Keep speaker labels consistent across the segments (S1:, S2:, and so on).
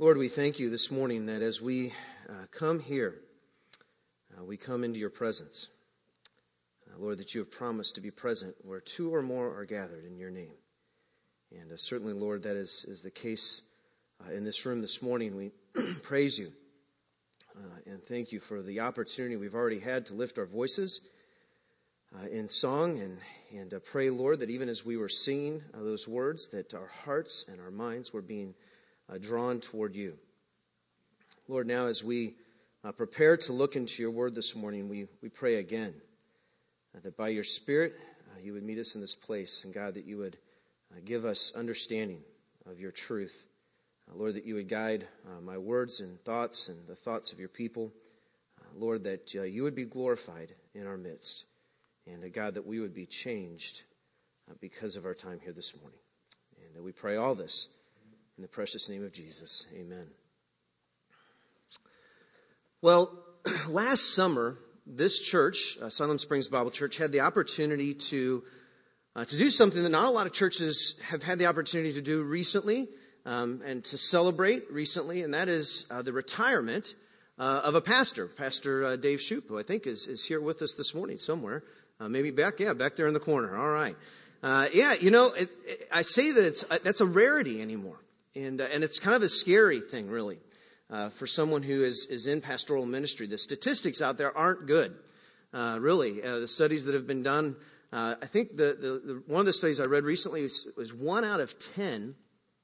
S1: Lord, we thank you this morning that as we come here, we come into your presence. Lord, that you have promised to be present where two or more are gathered in your name. And certainly, Lord, that is the case in this room this morning. We praise you and thank you for the opportunity we've already had to lift our voices in song and pray, Lord, that even as we were singing those words, that our hearts and our minds were being drawn toward you. Lord, now as we prepare to look into your word this morning, we pray again that by your Spirit you would meet us in this place, and God, that you would give us understanding of your truth. Lord, that you would guide my words and thoughts and the thoughts of your people. Lord, that you would be glorified in our midst, and God, that we would be changed because of our time here this morning. And we pray all this in the precious name of Jesus. Amen. Well, last summer, this church, Siloam Springs Bible Church, had the opportunity to do something that not a lot of churches have had the opportunity to do recently, and to celebrate recently, and that is the retirement of a pastor, Pastor Dave Shoup, who I think is here with us this morning somewhere. Maybe back there in the corner. All right. I say that that's a rarity anymore. And it's kind of a scary thing, really, for someone who is in pastoral ministry. The statistics out there aren't good, really. The studies that have been done, I think the one of the studies I read recently was 1 out of 10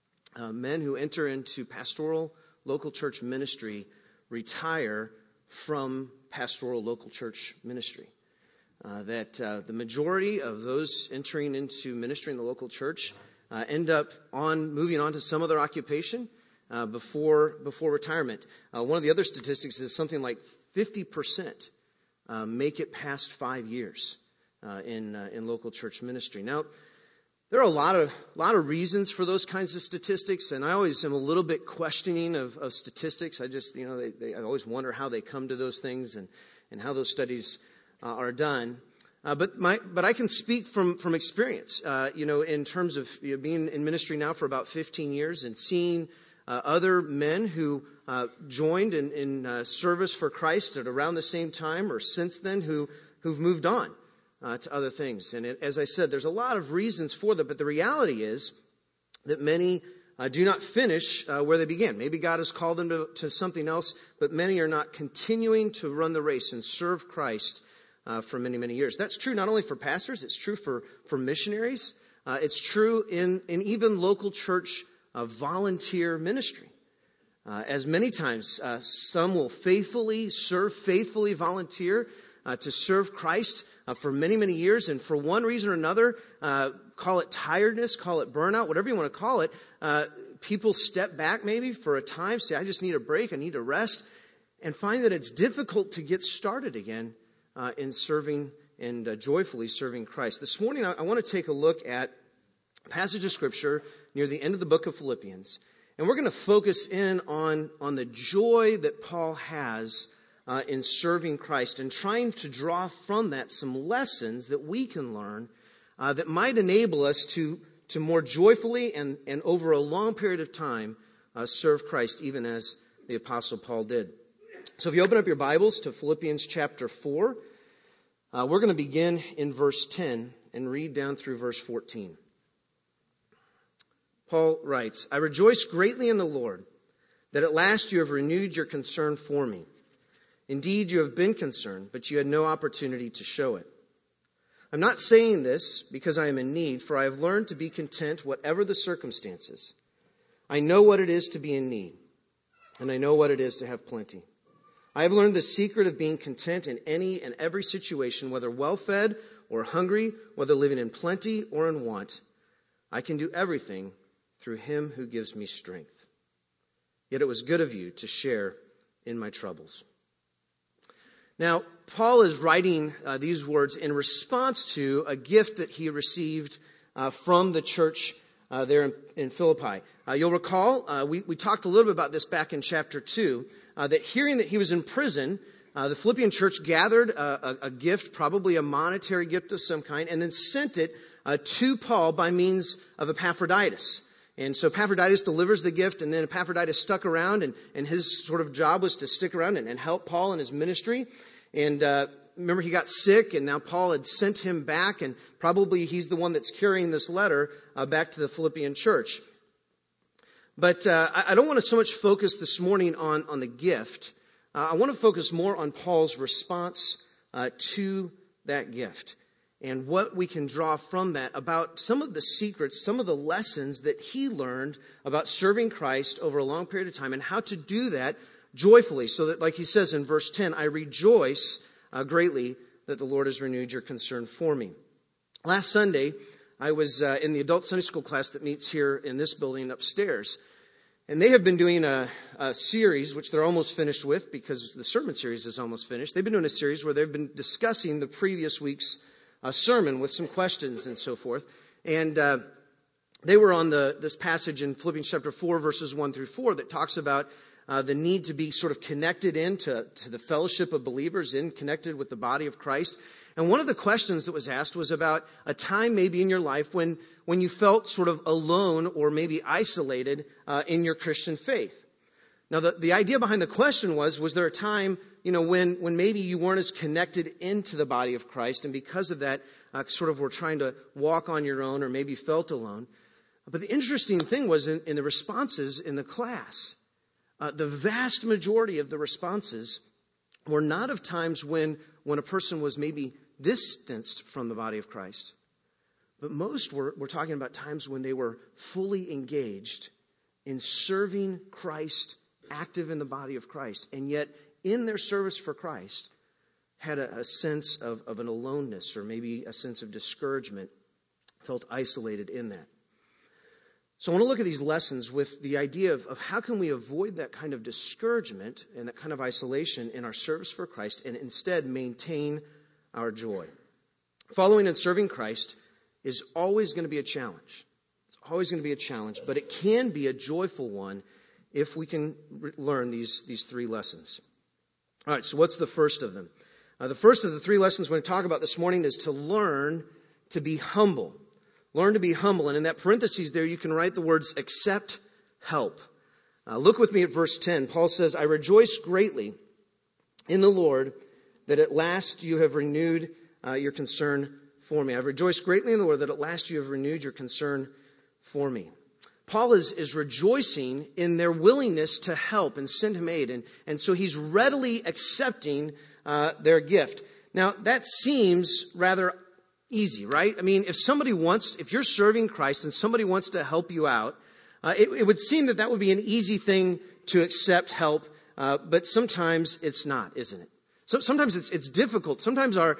S1: men who enter into pastoral local church ministry retire from pastoral local church ministry. That the majority of those entering into ministry in the local church end up moving on to some other occupation before retirement. One of the other statistics is something like 50% make it past 5 years in local church ministry. Now, there are a lot of reasons for those kinds of statistics, and I always am a little bit questioning of statistics. I just I always wonder how they come to those things and how those studies are done. But I can speak from experience, in terms of being in ministry now for about 15 years and seeing other men who joined in service for Christ at around the same time or since then who've moved on to other things. And as I said, there's a lot of reasons for that, but the reality is that many do not finish where they began. Maybe God has called them to something else, but many are not continuing to run the race and serve Christ for many, many years. That's true not only for pastors, it's true for missionaries. It's true in even local church volunteer ministry. As many times, some will faithfully volunteer to serve Christ for many, many years. And for one reason or another, call it tiredness, call it burnout, whatever you want to call it, people step back maybe for a time, say, I just need a break, I need to rest, and find that it's difficult to get started again in serving and joyfully serving Christ. This morning, I want to take a look at a passage of Scripture near the end of the book of Philippians. And we're going to focus in on the joy that Paul has in serving Christ and trying to draw from that some lessons that we can learn that might enable us to more joyfully and over a long period of time serve Christ, even as the Apostle Paul did. So if you open up your Bibles to Philippians chapter 4, we're going to begin in verse 10 and read down through verse 14. Paul writes, I rejoice greatly in the Lord that at last you have renewed your concern for me. Indeed, you have been concerned, but you had no opportunity to show it. I'm not saying this because I am in need, for I have learned to be content whatever the circumstances. I know what it is to be in need, and I know what it is to have plenty. I have learned the secret of being content in any and every situation, whether well-fed or hungry, whether living in plenty or in want. I can do everything through him who gives me strength. Yet it was good of you to share in my troubles. Now, Paul is writing these words in response to a gift that he received from the church there in Philippi. You'll recall, we talked a little bit about this back in chapter 2, that hearing that he was in prison, the Philippian church gathered a gift, probably a monetary gift of some kind, and then sent it to Paul by means of Epaphroditus. And so Epaphroditus delivers the gift, and then Epaphroditus stuck around, and his sort of job was to stick around and help Paul in his ministry. And remember, he got sick, and now Paul had sent him back, and probably he's the one that's carrying this letter back to the Philippian church. But I don't want to so much focus this morning on the gift. I want to focus more on Paul's response to that gift and what we can draw from that about some of the secrets, some of the lessons that he learned about serving Christ over a long period of time and how to do that joyfully. So that, like he says in verse 10, I rejoice greatly that the Lord has renewed your concern for me. Last Sunday, I was in the adult Sunday school class that meets here in this building upstairs. And they have been doing a series, which they're almost finished with because the sermon series is almost finished. They've been doing a series where they've been discussing the previous week's sermon with some questions and so forth. And they were on this passage in Philippians chapter 4, verses 1 through 4 that talks about the need to be sort of connected into the fellowship of believers, connected with the body of Christ. And one of the questions that was asked was about a time maybe in your life when you felt sort of alone or maybe isolated in your Christian faith. Now, the idea behind the question was there a time, when maybe you weren't as connected into the body of Christ, and because of that, sort of were trying to walk on your own or maybe felt alone. But the interesting thing was in the responses in the class, the vast majority of the responses were not of times when a person was maybe distanced from the body of Christ, but most were talking about times when they were fully engaged in serving Christ, active in the body of Christ, and yet in their service for Christ had a sense of an aloneness or maybe a sense of discouragement, felt isolated in that. So I want to look at these lessons with the idea of how can we avoid that kind of discouragement and that kind of isolation in our service for Christ and instead maintain our joy. Following and serving Christ is always going to be a challenge. It's always going to be a challenge, but it can be a joyful one if we can learn these three lessons. All right, so what's the first of them? The first of the three lessons we're going to talk about this morning is to learn to be humble. Learn to be humble. And in that parentheses there, you can write the words accept help. Look with me at verse 10. Paul says, I rejoice greatly in the Lord that at last you have renewed your concern for me. I've rejoiced greatly in the Lord that at last you have renewed your concern for me. Paul is rejoicing in their willingness to help and send him aid. And so he's readily accepting their gift. Now, that seems rather easy, right? I mean, if you're serving Christ and somebody wants to help you out, it would seem that would be an easy thing to accept help. But sometimes it's not, isn't it? So sometimes it's difficult. Sometimes our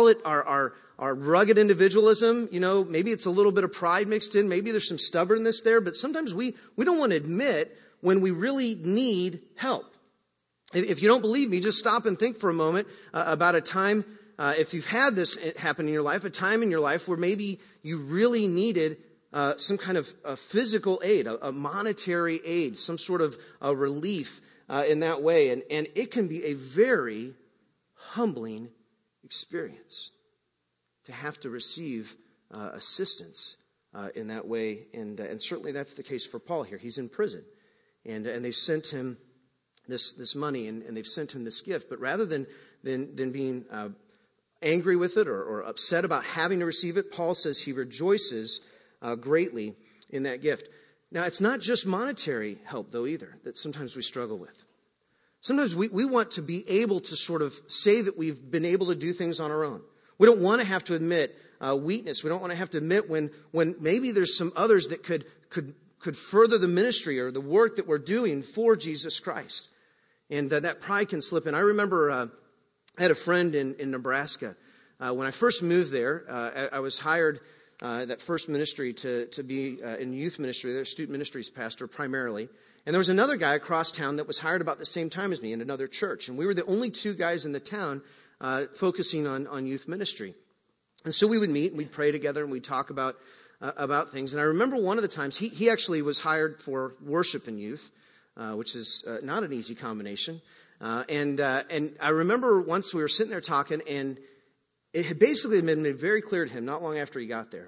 S1: rugged individualism, maybe it's a little bit of pride mixed in. Maybe there's some stubbornness there. But sometimes we don't want to admit when we really need help. If you don't believe me, just stop and think for a moment about a time, if you've had this happen in your life, a time in your life where maybe you really needed some kind of physical aid, a monetary aid, some sort of relief in that way. And it can be a very humbling experience to have to receive assistance in that way. And certainly that's the case for Paul here. He's in prison. And they sent him this money and they've sent him this gift. But rather than being angry with it or upset about having to receive it, Paul says he rejoices greatly in that gift. Now, it's not just monetary help, though, either, that sometimes we struggle with. Sometimes we want to be able to sort of say that we've been able to do things on our own. We don't want to have to admit weakness. We don't want to have to admit when maybe there's some others that could further the ministry or the work that we're doing for Jesus Christ. And that pride can slip in. I remember I had a friend in Nebraska. When I first moved there, I was hired that first ministry to be in youth ministry, their student ministries pastor primarily. And there was another guy across town that was hired about the same time as me in another church. And we were the only two guys in the town focusing on youth ministry. And so we would meet and we'd pray together and we'd talk about things. And I remember one of the times he actually was hired for worship and youth, which is not an easy combination. And I remember once we were sitting there talking, and it had basically been made very clear to him not long after he got there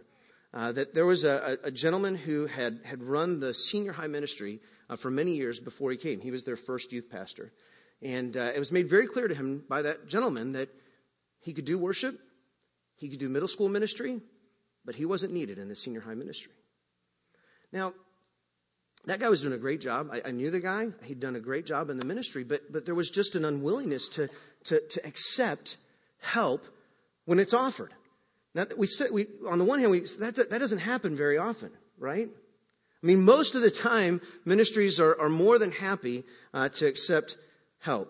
S1: that there was a gentleman who had run the senior high ministry for many years before he came. He was their first youth pastor. And it was made very clear to him by that gentleman that he could do worship, he could do middle school ministry, but he wasn't needed in the senior high ministry. Now, that guy was doing a great job. I knew the guy. He'd done a great job in the ministry, but there was just an unwillingness to accept help when it's offered. Now, on the one hand, that doesn't happen very often, right? I mean, most of the time, ministries are more than happy to accept help.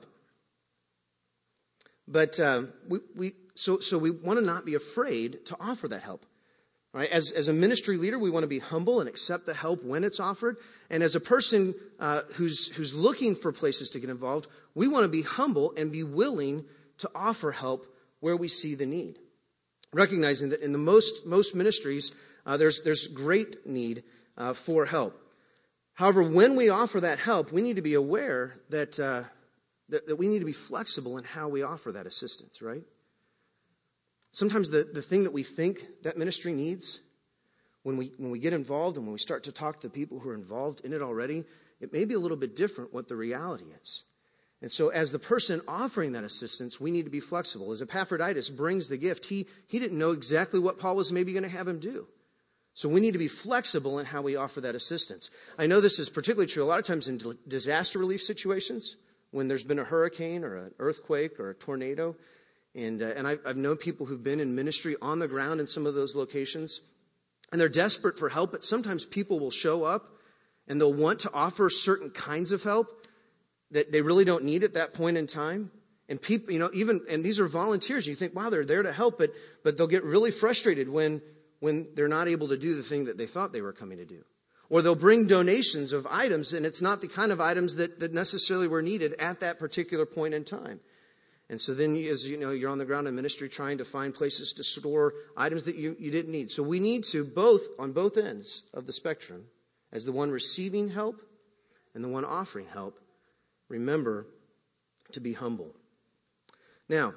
S1: But we want to not be afraid to offer that help. Right? As a ministry leader, we want to be humble and accept the help when it's offered. And as a person who's looking for places to get involved, we want to be humble and be willing to offer help where we see the need. Recognizing that in the most ministries, there's great need for help. However, when we offer that help, we need to be aware that we need to be flexible in how we offer that assistance, right? Sometimes the thing that we think that ministry needs, when we get involved and when we start to talk to the people who are involved in it already, it may be a little bit different what the reality is. And so as the person offering that assistance, we need to be flexible. As Epaphroditus brings the gift, he didn't know exactly what Paul was maybe going to have him do. So we need to be flexible in how we offer that assistance. I know this is particularly true a lot of times in disaster relief situations, when there's been a hurricane or an earthquake or a tornado. And I've known people who've been in ministry on the ground in some of those locations, and they're desperate for help, but sometimes people will show up and they'll want to offer certain kinds of help that they really don't need at that point in time. And people, and these are volunteers. You think, wow, they're there to help, but they'll get really frustrated when they're not able to do the thing that they thought they were coming to do. Or they'll bring donations of items, and it's not the kind of items that necessarily were needed at that particular point in time. And so then, as you know, you're on the ground in ministry trying to find places to store items that you didn't need. So we need to on both ends of the spectrum, as the one receiving help and the one offering help, remember to be humble. Now,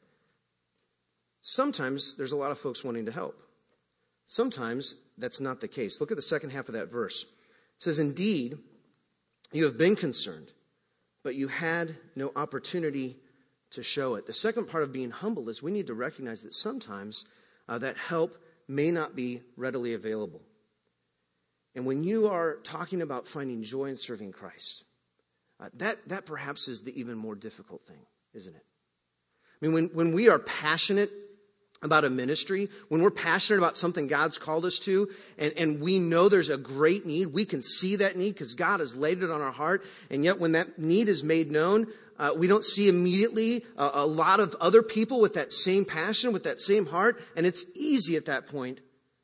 S1: sometimes there's a lot of folks wanting to help. Sometimes that's not the case. Look at the second half of that verse. It says, "Indeed, you have been concerned, but you had no opportunity to show it." The second part of being humble is we need to recognize that sometimes that help may not be readily available. And when you are talking about finding joy in serving Christ, that perhaps is the even more difficult thing, isn't it? I mean, when we are passionate about a ministry, when we're passionate about something God's called us to, and we know there's a great need, we can see that need because God has laid it on our heart, and yet when that need is made known, we don't see immediately a lot of other people with that same passion, with that same heart, and it's easy at that point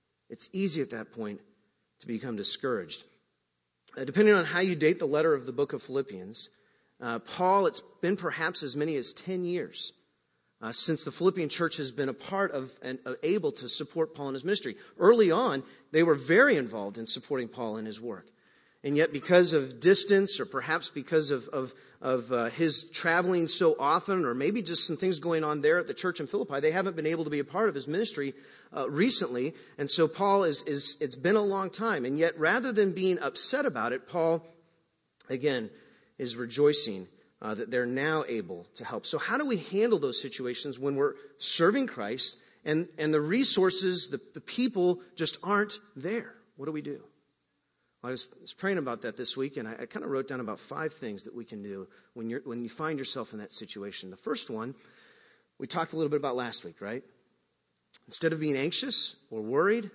S1: to become discouraged. Depending on how you date the letter of the book of Philippians, Paul, it's been perhaps as many as 10 years since the Philippian church has been a part of and able to support Paul in his ministry. Early on, they were very involved in supporting Paul in his work. And yet because of distance, or perhaps because of his traveling so often, or maybe just some things going on there at the church in Philippi, they haven't been able to be a part of his ministry recently. And so Paul it's been a long time. And yet rather than being upset about it, Paul, again, is rejoicing that they're now able to help. So how do we handle those situations when we're serving Christ and the resources, the people just aren't there? What do we do? I was praying about that this week, and I kind of wrote down about 5 things that we can do when you find yourself in that situation. The first one, we talked a little bit about last week, right? Instead of being anxious or worried,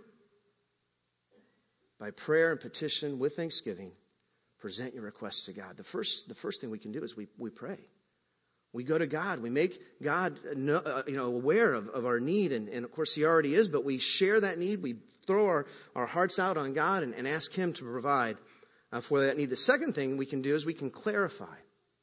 S1: by prayer and petition with thanksgiving, present your requests to God. The first thing we can do is we pray. We go to God. We make God aware of our need, and of course He already is, but we share that need. We throw our hearts out on God and ask Him to provide for that need. The second thing we can do is we can clarify.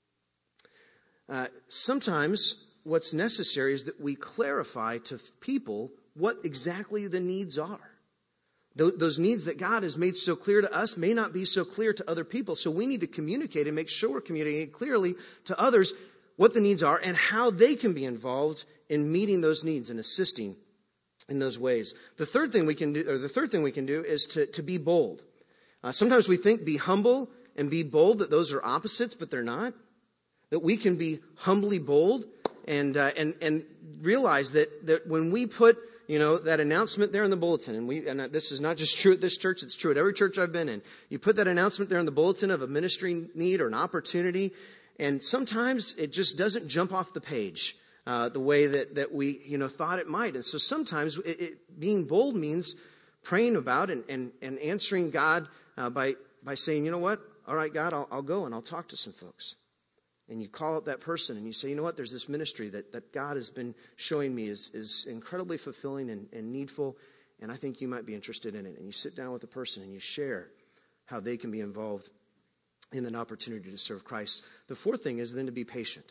S1: Sometimes what's necessary is that we clarify to people what exactly the needs are. Those needs that God has made so clear to us may not be so clear to other people. So we need to communicate and make sure we're communicating clearly to others what the needs are and how they can be involved in meeting those needs and assisting in those ways. The third thing we can do is to be bold. Sometimes we think be humble and be bold, that those are opposites, but they're not. That we can be humbly bold and realize that when we put, that announcement there in the bulletin, and this is not just true at this church, it's true at every church I've been in. You put that announcement there in the bulletin of a ministry need or an opportunity, and sometimes it just doesn't jump off the page the way that we thought it might. And so sometimes being bold means praying about and answering God by saying, you know what, all right, God, I'll go and I'll talk to some folks. And you call up that person and you say, you know what, there's this ministry that God has been showing me is incredibly fulfilling and needful, and I think you might be interested in it. And you sit down with the person and you share how they can be involved in an opportunity to serve Christ. The fourth thing is then to be patient.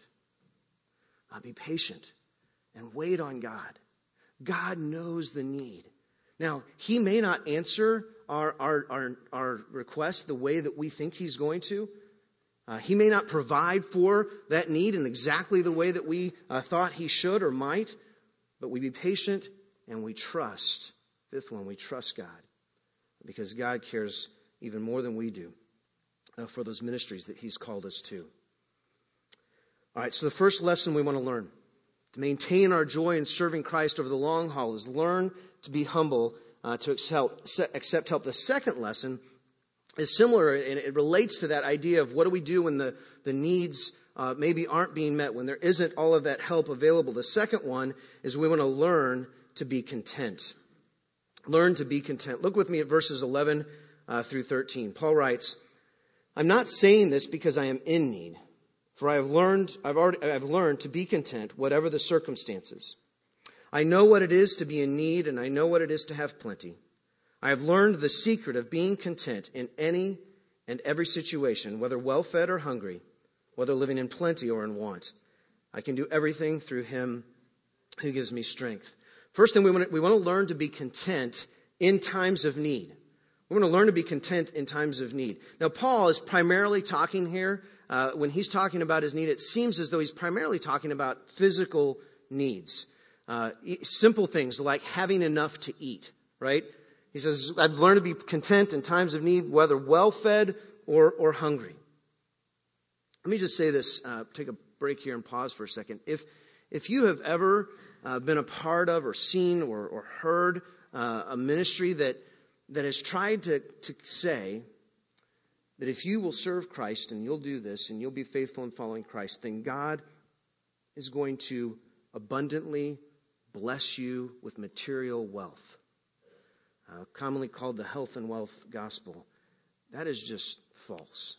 S1: Be patient and wait on God. God knows the need. Now, He may not answer our request the way that we think He's going to. He may not provide for that need in exactly the way that we thought He should or might, but we be patient and we trust. Fifth one, we trust God, because God cares even more than we do for those ministries that He's called us to. All right, so the first lesson we want to learn to maintain our joy in serving Christ over the long haul is learn to be humble, to accept help. The second lesson is similar, and it relates to that idea of what do we do when the needs maybe aren't being met, when there isn't all of that help available. The second one is we want to learn to be content. Learn to be content. Look with me at verses 11 through 13. Paul writes, I'm not saying this because I am in need, for I've learned to be content, whatever the circumstances. I know what it is to be in need, and I know what it is to have plenty. I have learned the secret of being content in any and every situation, whether well-fed or hungry, whether living in plenty or in want. I can do everything through Him who gives me strength. First thing, we want to learn to be content in times of need. We want to learn to be content in times of need. Now, Paul is primarily talking here, when he's talking about his need, it seems as though he's primarily talking about physical needs. Simple things like having enough to eat, right? He says, I've learned to be content in times of need, whether well-fed or hungry. Let me just say this, take a break here and pause for a second. If you have ever been a part of or seen or heard a ministry that has tried to say that if you will serve Christ and you'll do this and you'll be faithful in following Christ, then God is going to abundantly bless you with material wealth. Commonly called the health and wealth gospel. That is just false.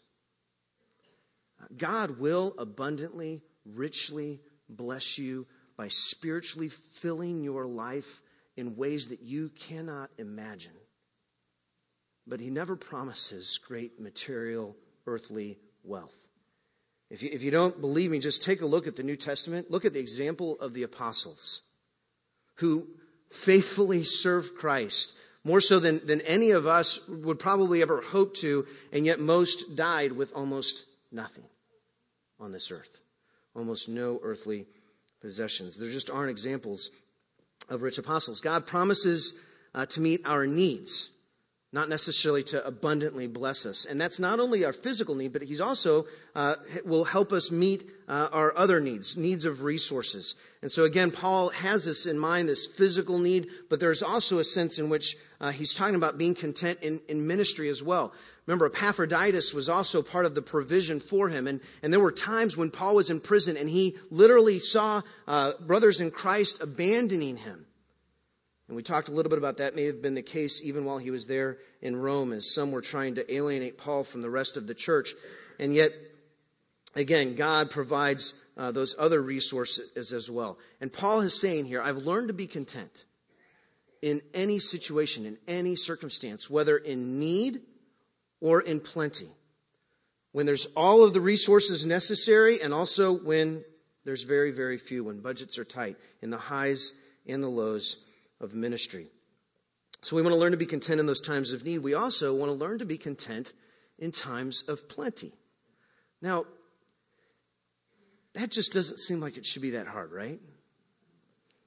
S1: God will abundantly, richly bless you by spiritually filling your life in ways that you cannot imagine. But He never promises great material, earthly wealth. If you don't believe me, just take a look at the New Testament. Look at the example of the apostles who faithfully served Christ more so than any of us would probably ever hope to, and yet most died with almost nothing on this earth. Almost no earthly possessions. There just aren't examples of rich apostles. God promises to meet our needs, not necessarily to abundantly bless us. And that's not only our physical need, but He's also will help us meet our other needs of resources. And so again, Paul has this in mind, this physical need, but there's also a sense in which he's talking about being content in ministry as well. Remember, Epaphroditus was also part of the provision for him. And there were times when Paul was in prison and he literally saw brothers in Christ abandoning him. And we talked a little bit about that. May have been the case even while he was there in Rome, as some were trying to alienate Paul from the rest of the church. And yet, again, God provides those other resources as well. And Paul is saying here, I've learned to be content in any situation, in any circumstance, whether in need or in plenty. When there's all of the resources necessary, and also when there's very, very few, when budgets are tight, in the highs and the lows of ministry. So we want to learn to be content in those times of need. We also want to learn to be content in times of plenty. Now, that just doesn't seem like it should be that hard, right?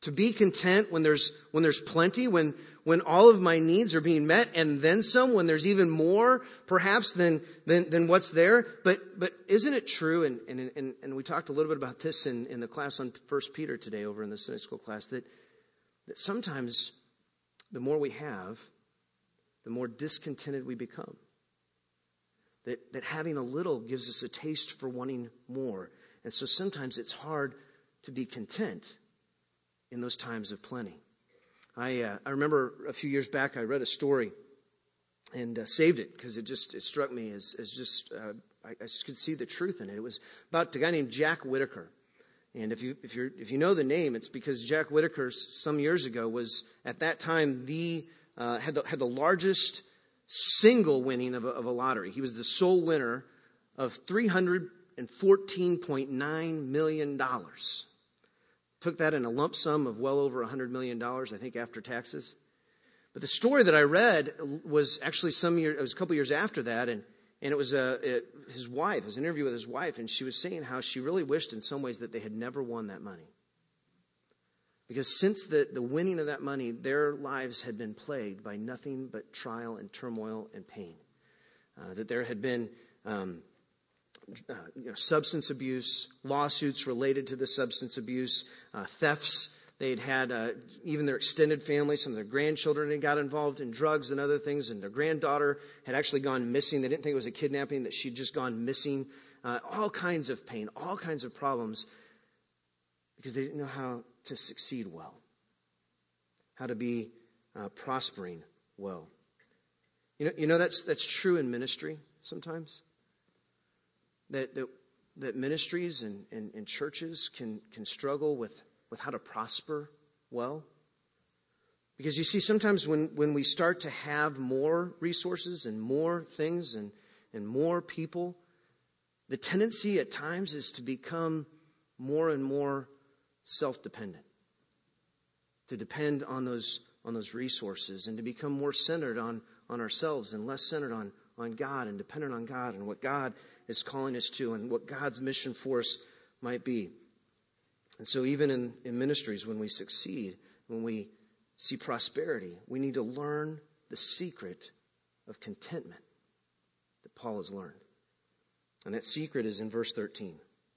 S1: To be content when there's plenty, when all of my needs are being met, and then some, when there's even more perhaps than what's there. But isn't it true, and we talked a little bit about this in the class on 1 Peter today over in the Sunday school class, that sometimes the more we have, the more discontented we become. That having a little gives us a taste for wanting more. And so sometimes it's hard to be content in those times of plenty. I remember a few years back I read a story and saved it because it struck me as just I could see the truth in it. It was about a guy named Jack Whitaker. And if you know the name, it's because Jack Whitaker some years ago was at that time had the largest single winning of a lottery. He was the sole winner of $314.9 million. Took that in a lump sum of well over $100 million, I think, after taxes. But the story that I read was actually it was a couple years after that, and it was his wife. It was an interview with his wife, and she was saying how she really wished in some ways that they had never won that money. Because since the winning of that money, their lives had been plagued by nothing but trial and turmoil and pain. That there had been substance abuse, lawsuits related to the substance abuse, thefts. They'd had even their extended family, some of their grandchildren had got involved in drugs and other things, and their granddaughter had actually gone missing. They didn't think it was a kidnapping, that she'd just gone missing. All kinds of pain, all kinds of problems, because they didn't know how to succeed well, how to be prospering well. You know that's true in ministry sometimes. That ministries and churches can struggle with how to prosper well. Because you see, sometimes when we start to have more resources and more things and more people, the tendency at times is to become more and more self-dependent. To depend on those resources and to become more centered on ourselves and less centered on God and dependent on God and what God is calling us to and what God's mission for us might be. And so even in ministries, when we succeed, when we see prosperity, we need to learn the secret of contentment that Paul has learned. And that secret is in verse 13.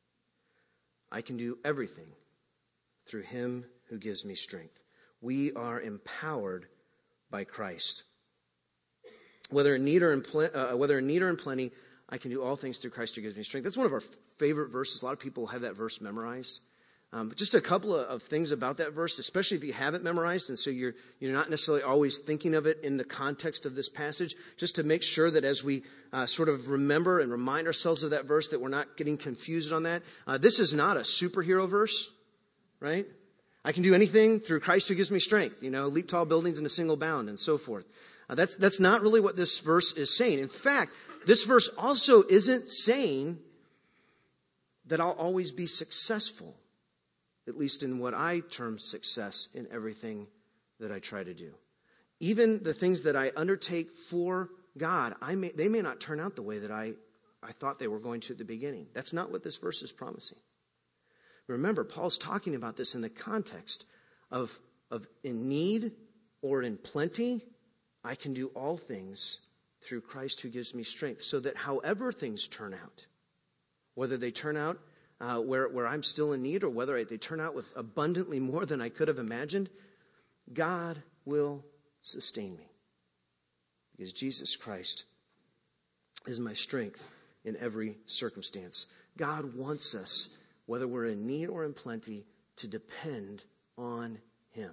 S1: I can do everything through him who gives me strength. We are empowered by Christ. Whether in need or in plenty, I can do all things through Christ who gives me strength. That's one of our favorite verses. A lot of people have that verse memorized. But just a couple of things about that verse, especially if you have it memorized, and so you're not necessarily always thinking of it in the context of this passage, just to make sure that as we sort of remember and remind ourselves of that verse, that we're not getting confused on that. This is not a superhero verse, right? I can do anything through Christ who gives me strength, leap tall buildings in a single bound and so forth. That's not really what this verse is saying. In fact, this verse also isn't saying that I'll always be successful, at least in what I term success in everything that I try to do. Even the things that I undertake for God, they may not turn out the way that I thought they were going to at the beginning. That's not what this verse is promising. Remember, Paul's talking about this in the context of in need or in plenty, I can do all things through Christ who gives me strength. So that however things turn out, whether they turn out where I'm still in need or whether they turn out with abundantly more than I could have imagined, God will sustain me. Because Jesus Christ is my strength in every circumstance. God wants us, whether we're in need or in plenty, to depend on him.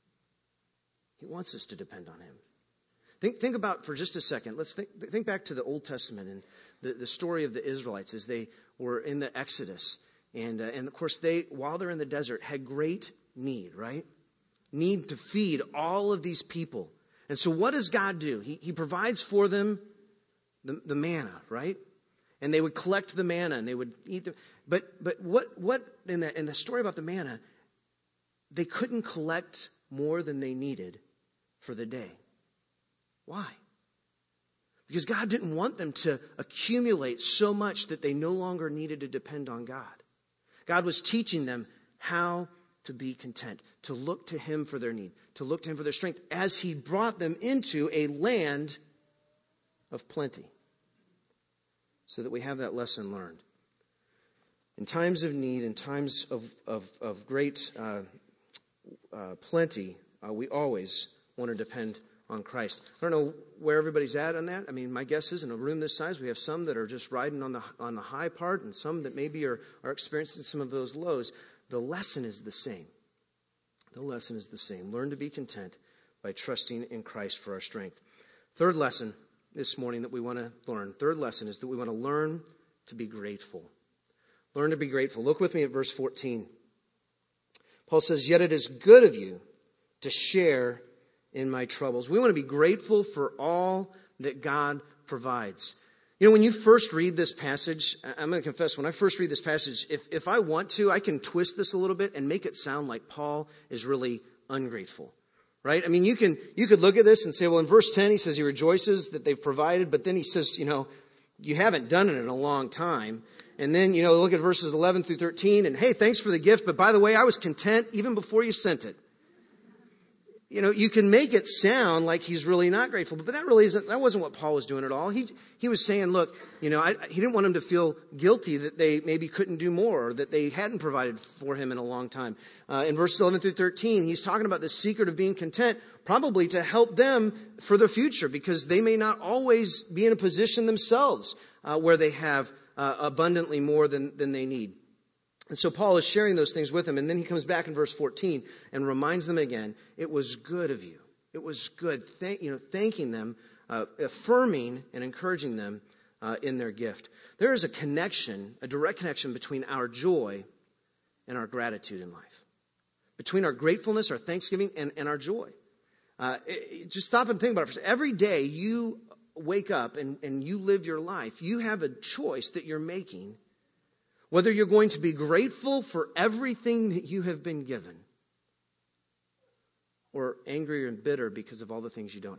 S1: He wants us to depend on him. Think about for just a second. Let's think back to the Old Testament and the story of the Israelites as they were in the Exodus. And of course, while they're in the desert, had great need, right? Need to feed all of these people. And so what does God do? He provides for them the manna, right? And they would collect the manna and they would eat them. But what in the story about the manna, they couldn't collect more than they needed for the day. Why? Because God didn't want them to accumulate so much that they no longer needed to depend on God. God was teaching them how to be content, to look to him for their need, to look to him for their strength, as he brought them into a land of plenty. So that we have that lesson learned. In times of need, in times of great plenty, we always want to depend on Christ. I don't know where everybody's at on that. I mean, my guess is in a room this size, we have some that are just riding on the high part, and some that maybe are experiencing some of those lows. The lesson is the same. The lesson is the same. Learn to be content by trusting in Christ for our strength. Third lesson this morning that we want to learn. Third lesson is that we want to learn to be grateful. Learn to be grateful. Look with me at verse 14. Paul says, "Yet it is good of you to share in my troubles." We want to be grateful for all that God provides. You know, when you first read this passage, I'm going to confess, when I first read this passage, if I want to, I can twist this a little bit and make it sound like Paul is really ungrateful. Right? I mean, you could look at this and say, well, in verse 10, he says he rejoices that they've provided, but then he says, you haven't done it in a long time. And then, look at verses 11 through 13, and hey, thanks for the gift, but by the way, I was content even before you sent it. You can make it sound like he's really not grateful, but that wasn't what Paul was doing at all. He was saying, look, he didn't want him to feel guilty that they maybe couldn't do more, or that they hadn't provided for him in a long time. In verses 11 through 13, he's talking about the secret of being content, probably to help them for the future, because they may not always be in a position themselves where they have abundantly more than they need. And so Paul is sharing those things with them. And then he comes back in verse 14 and reminds them again, it was good of you. It was good. Thanking them, affirming and encouraging them in their gift. There is a direct connection between our joy and our gratitude in life. Between our gratefulness, our thanksgiving, and our joy. Just stop and think about it for a second. Every day you wake up and you live your life, you have a choice that you're making. Whether you're going to be grateful for everything that you have been given, or angry and bitter because of all the things you don't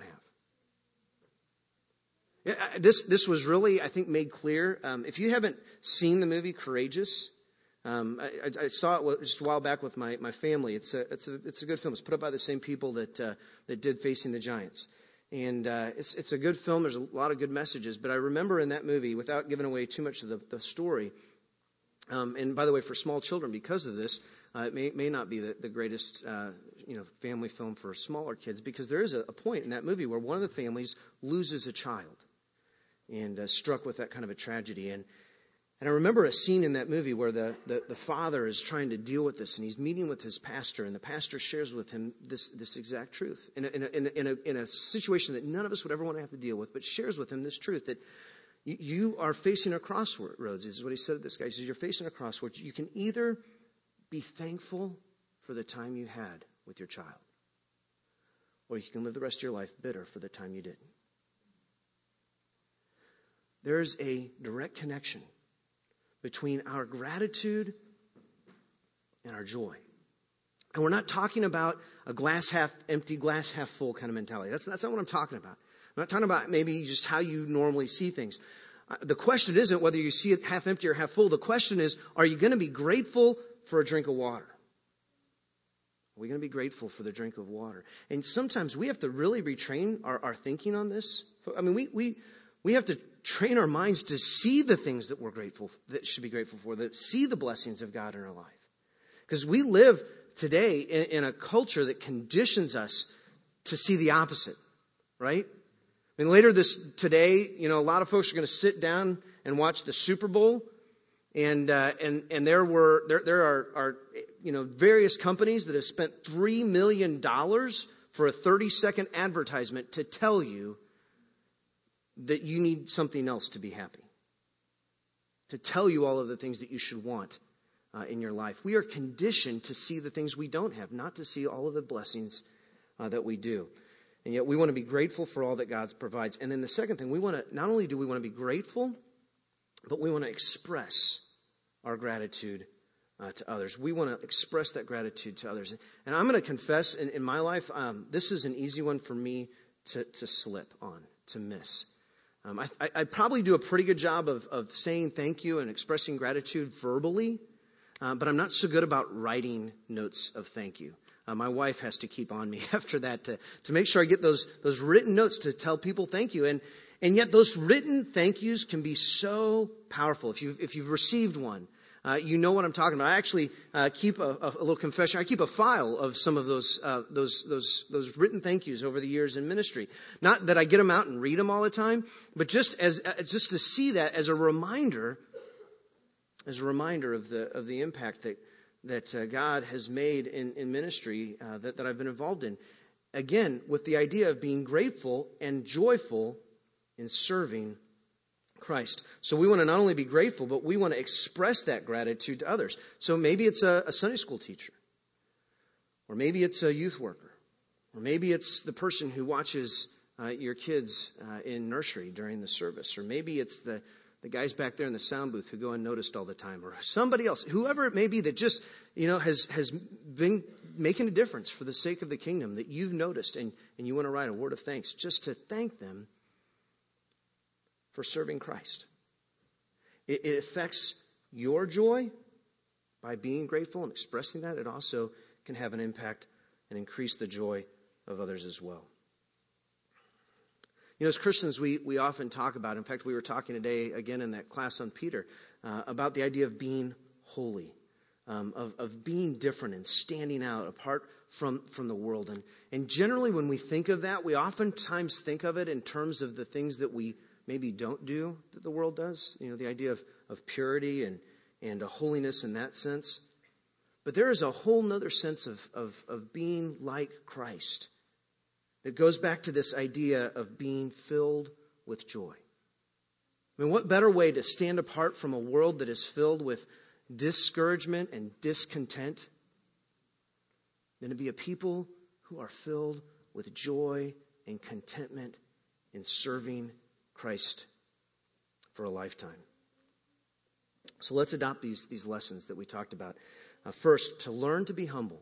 S1: have. This was really, I think, made clear. If you haven't seen the movie Courageous, I saw it just a while back with my family. It's a good film. It's put up by the same people that did Facing the Giants. And it's a good film. There's a lot of good messages. But I remember in that movie, without giving away too much of the story, and by the way, for small children, because of this, it may not be the greatest, family film for smaller kids, because there is a point in that movie where one of the families loses a child, and struck with that kind of a tragedy. And I remember a scene in that movie where the father is trying to deal with this, and he's meeting with his pastor, and the pastor shares with him this exact truth in a situation that none of us would ever want to have to deal with, but shares with him this truth that you are facing a crossroads. This is what he said to this guy. He says, you're facing a crossroads. You can either be thankful for the time you had with your child, or you can live the rest of your life bitter for the time you didn't. There's a direct connection between our gratitude and our joy. And we're not talking about a glass half empty, glass half full kind of mentality. That's not what I'm talking about. I'm not talking about maybe just how you normally see things. The question isn't whether you see it half empty or half full. The question is, are you going to be grateful for a drink of water? Are we going to be grateful for the drink of water? And sometimes we have to really retrain our thinking on this. I mean, we have to train our minds to see the things that should be grateful for, that see the blessings of God in our life. Because we live today in a culture that conditions us to see the opposite, right? I mean, later today, a lot of folks are going to sit down and watch the Super Bowl, and there are various companies that have spent $3 million for a 30-second advertisement to tell you that you need something else to be happy, to tell you all of the things that you should want in your life. We are conditioned to see the things we don't have, not to see all of the blessings that we do. And yet we want to be grateful for all that God provides. And then the second thing, not only do we want to be grateful, but we want to express our gratitude to others. We want to express that gratitude to others. And I'm going to confess, in my life, this is an easy one for me to slip on, to miss. I probably do a pretty good job of saying thank you and expressing gratitude verbally, but I'm not so good about writing notes of thank you. My wife has to keep on me after that to make sure I get those written notes to tell people thank you. And yet those written thank yous can be so powerful. If you've received one, you know what I'm talking about. I actually keep a little confession. I keep a file of some of those written thank yous over the years in ministry. Not that I get them out and read them all the time, but just to see that as a reminder of the impact that God has made in ministry that I've been involved in. Again, with the idea of being grateful and joyful in serving Christ. So we want to not only be grateful, but we want to express that gratitude to others. So maybe it's a Sunday school teacher, or maybe it's a youth worker, or maybe it's the person who watches your kids in nursery during the service, or maybe it's the guys back there in the sound booth who go unnoticed all the time, or somebody else, whoever it may be that just has been making a difference for the sake of the kingdom that you've noticed, and you want to write a word of thanks just to thank them for serving Christ. It affects your joy by being grateful and expressing that. It also can have an impact and increase the joy of others as well. As Christians, we often talk about, in fact, we were talking today again in that class on Peter, about the idea of being holy, of being different and standing out apart from the world. And generally when we think of that, we oftentimes think of it in terms of the things that we maybe don't do that the world does. The idea of purity and a holiness in that sense. But there is a whole nother sense of being like Christ that goes back to this idea of being filled with joy. I mean, what better way to stand apart from a world that is filled with discouragement and discontent than to be a people who are filled with joy and contentment in serving Christ for a lifetime. So let's adopt these lessons that we talked about. First, to learn to be humble,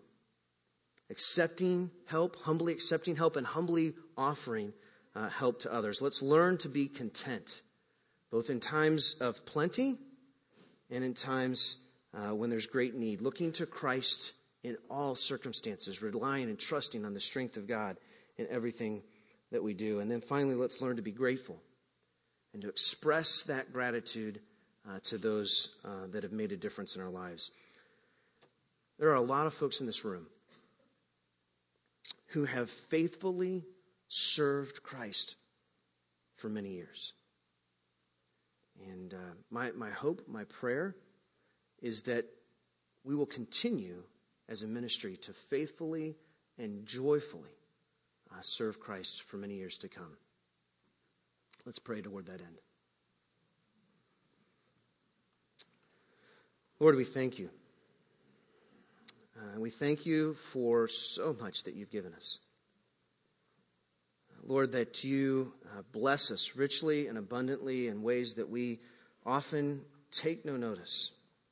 S1: humbly accepting help, and humbly offering help to others. Let's learn to be content, both in times of plenty and in times when there's great need, looking to Christ in all circumstances, relying and trusting on the strength of God in everything that we do. And then finally, let's learn to be grateful and to express that gratitude to those that have made a difference in our lives. There are a lot of folks in this room who have faithfully served Christ for many years. And my hope, my prayer, is that we will continue as a ministry to faithfully and joyfully serve Christ for many years to come. Let's pray toward that end. Lord, we thank you. We thank you for so much that you've given us. Lord, that you bless us richly and abundantly in ways that we often take no notice.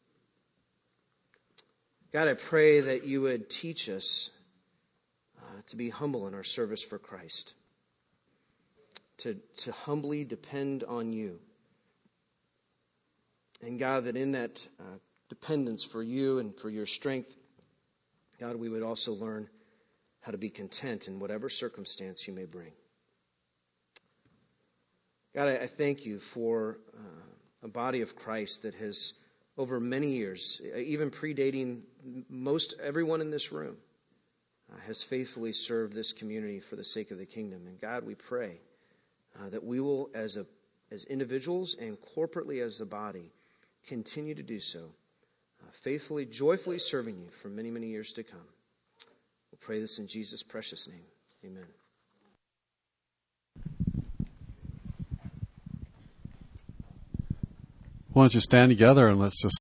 S1: God, I pray that you would teach us to be humble in our service for Christ, to humbly depend on you. And God, that in that dependence for you and for your strength, God, we would also learn how to be content in whatever circumstance you may bring. God, I thank you for a body of Christ that has, over many years, even predating most everyone in this room, has faithfully served this community for the sake of the kingdom. And God, we pray that we will, as individuals and corporately as a body, continue to do so, faithfully, joyfully serving you for many, many years to come. We'll pray this in Jesus' precious name. Amen.
S2: Why don't you stand together and let's just